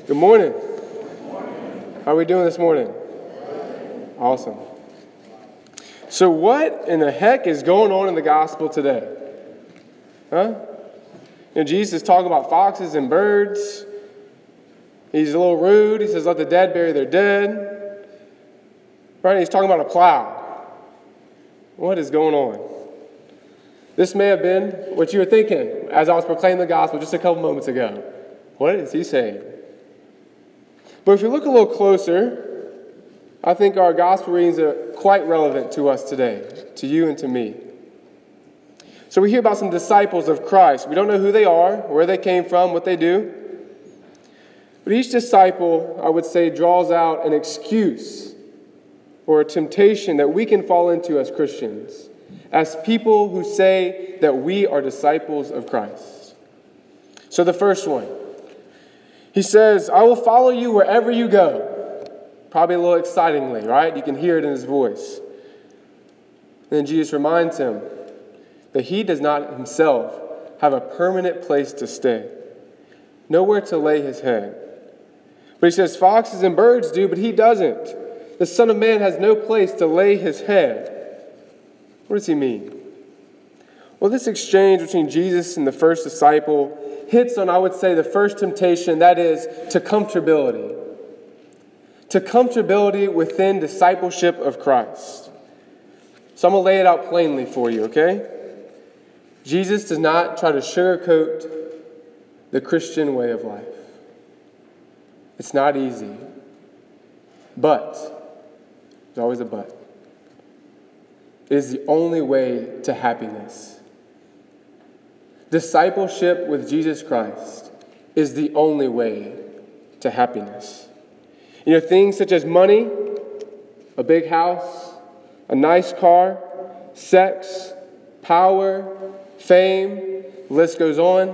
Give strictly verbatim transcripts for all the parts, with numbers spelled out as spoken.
Good morning. How are we doing this morning? Awesome. So what in the heck is going on in the gospel today? Huh? You know, Jesus is talking about foxes and birds. He's a little rude. He says, let the dead bury their dead. Right? He's talking about a plow. What is going on? This may have been what you were thinking as I was proclaiming the gospel just a couple moments ago. What is he saying? But if you look a little closer, I think our gospel readings are quite relevant to us today, to you and to me. So we hear about some disciples of Christ. We don't know who they are, where they came from, what they do. But each disciple, I would say, draws out an excuse or a temptation that we can fall into as Christians, as people who say that we are disciples of Christ. So the first one, he says, I will follow you wherever you go. Probably a little excitingly, right? You can hear it in his voice. Then Jesus reminds him that he does not himself have a permanent place to stay, nowhere to lay his head. But he says, foxes and birds do, but he doesn't. The Son of Man has no place to lay his head. What does he mean? Well, this exchange between Jesus and the first disciple hits on, I would say, the first temptation, that is, to comfortability. To comfortability within discipleship of Christ. So I'm going to lay it out plainly for you, okay? Jesus does not try to sugarcoat the Christian way of life. It's not easy. But, there's always a but. It is the only way to happiness. Discipleship with Jesus Christ is the only way to happiness. You know, things such as money, a big house, a nice car, sex, power, fame, the list goes on.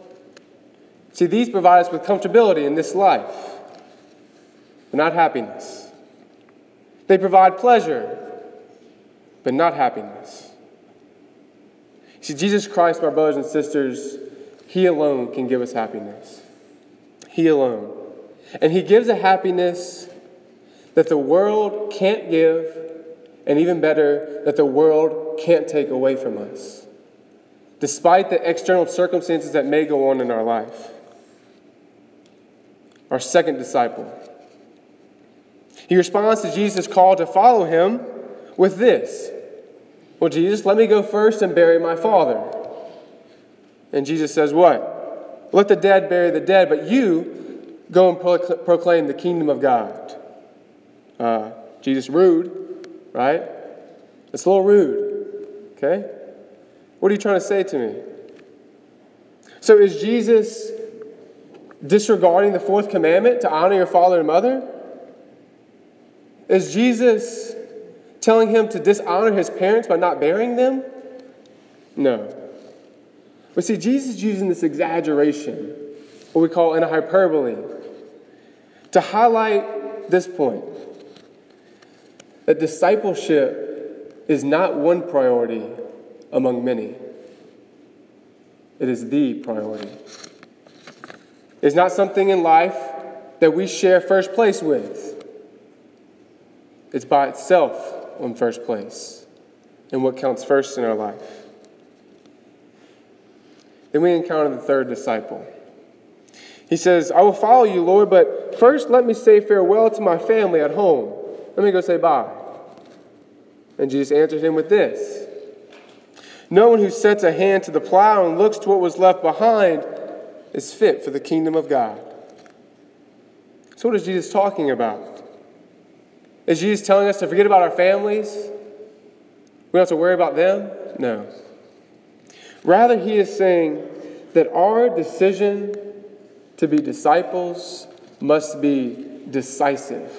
See, these provide us with comfortability in this life, but not happiness. They provide pleasure, but not happiness. See, Jesus Christ, my brothers and sisters, he alone can give us happiness. He alone. And he gives a happiness that the world can't give, and even better, that the world can't take away from us, despite the external circumstances that may go on in our life. Our second disciple. He responds to Jesus' call to follow him with this. Well, Jesus, let me go first and bury my father. And Jesus says what? Let the dead bury the dead, but you go and pro- proclaim the kingdom of God. Uh, Jesus, rude, right? It's a little rude, okay? What are you trying to say to me? So is Jesus disregarding the fourth commandment to honor your father and mother? Is Jesus telling him to dishonor his parents by not burying them? No. But see, Jesus is using this exaggeration, what we call an hyperbole, to highlight this point, that discipleship is not one priority among many. It is the priority. It's not something in life that we share first place with. It's by itself in first place, and what counts first in our life. Then we encounter the third disciple. He says, I will follow you, Lord, but first let me say farewell to my family at home. Let me go say bye. And Jesus answered him with this. No one who sets a hand to the plow and looks to what was left behind is fit for the kingdom of God. So what is Jesus talking about? Is Jesus telling us to forget about our families? We don't have to worry about them? No. Rather, he is saying that our decision to be disciples must be decisive.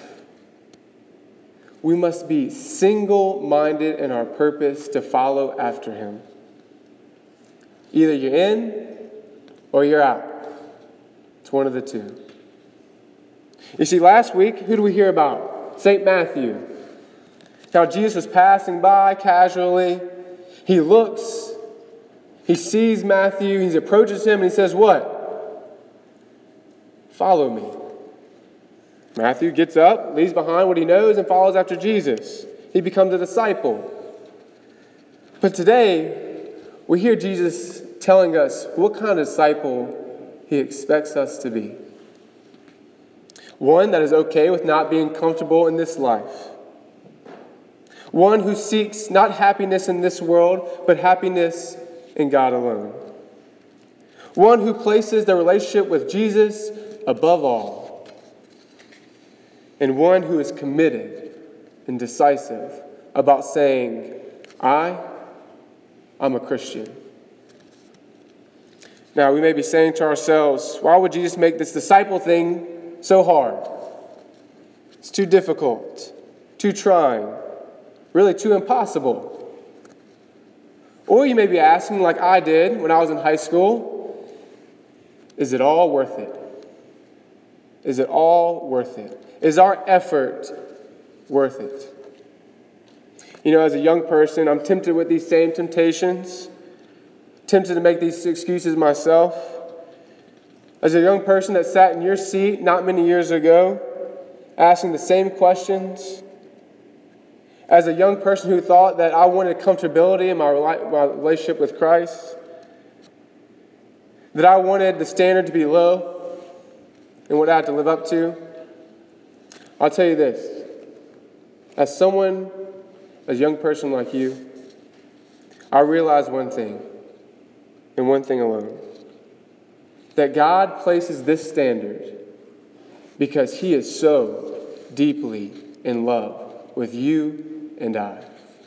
We must be single-minded in our purpose to follow after him. Either you're in or you're out. It's one of the two. You see, last week, who do we hear about? Saint Matthew. How Jesus was passing by casually. He looks. He sees Matthew. He approaches him and he says, what? Follow me. Matthew gets up, leaves behind what he knows, and follows after Jesus. He becomes a disciple. But today, we hear Jesus telling us what kind of disciple he expects us to be. One that is okay with not being comfortable in this life. One who seeks not happiness in this world, but happiness in God alone. One who places their relationship with Jesus above all. And one who is committed and decisive about saying, I, I'm a Christian. Now, we may be saying to ourselves, why would Jesus make this disciple thing so hard? It's too difficult, too trying, really too impossible. Or you may be asking, like I did when I was in high school, is it all worth it? Is it all worth it? Is our effort worth it? You know, as a young person, I'm tempted with these same temptations, tempted to make these excuses myself. As a young person that sat in your seat not many years ago, asking the same questions. As a young person who thought that I wanted comfortability in my relationship with Christ, that I wanted the standard to be low and what I had to live up to, I'll tell you this. As someone, as a young person like you, I realized one thing, and one thing alone. That God places this standard because he is so deeply in love with you and I.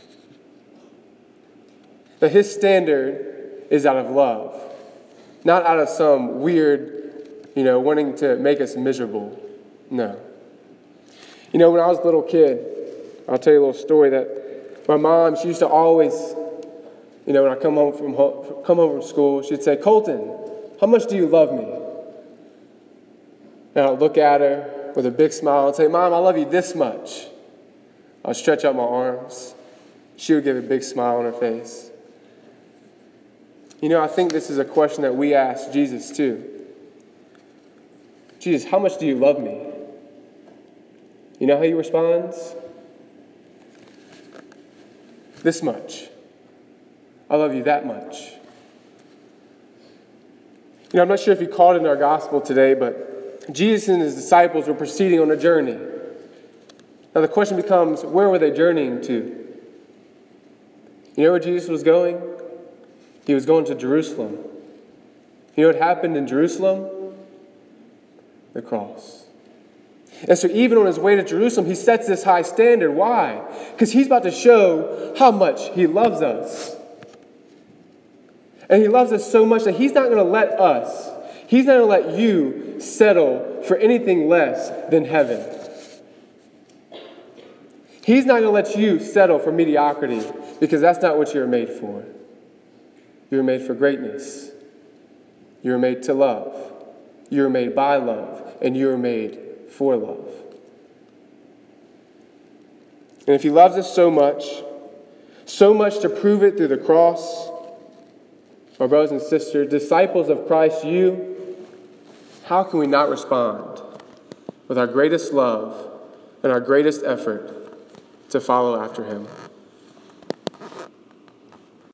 That his standard is out of love, not out of some weird, you know, wanting to make us miserable. No. You know, when I was a little kid, I'll tell you a little story that my mom, she used to always, you know, when I come home from home, come home from school, she'd say, Colton, how much do you love me? And I'd look at her with a big smile and say, Mom, I love you this much. I'd stretch out my arms. She would give a big smile on her face. You know, I think this is a question that we ask Jesus too. Jesus, how much do you love me? You know how he responds? This much. I love you that much. You know, I'm not sure if you caught it in our gospel today, but Jesus and his disciples were proceeding on a journey. Now the question becomes, where were they journeying to? You know where Jesus was going? He was going to Jerusalem. You know what happened in Jerusalem? The cross. And so even on his way to Jerusalem, he sets this high standard. Why? Because he's about to show how much he loves us. And he loves us so much that he's not going to let us, he's not going to let you settle for anything less than heaven. He's not going to let you settle for mediocrity because that's not what you're made for. You're made for greatness. You're made to love. You're made by love. And you're made for love. And if he loves us so much, so much to prove it through the cross, my brothers and sisters, disciples of Christ, you, how can we not respond with our greatest love and our greatest effort to follow after him?